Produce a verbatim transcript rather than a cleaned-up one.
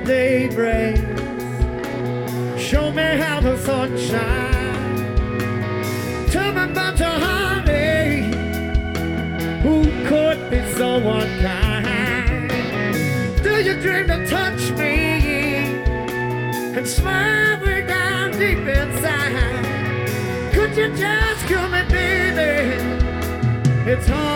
day breaks, show me how the sun shines. Tell me about your honey, who could be so unkind. Do you dream to touch me and smile way down deep inside? Could you just kill me, baby? It's hard.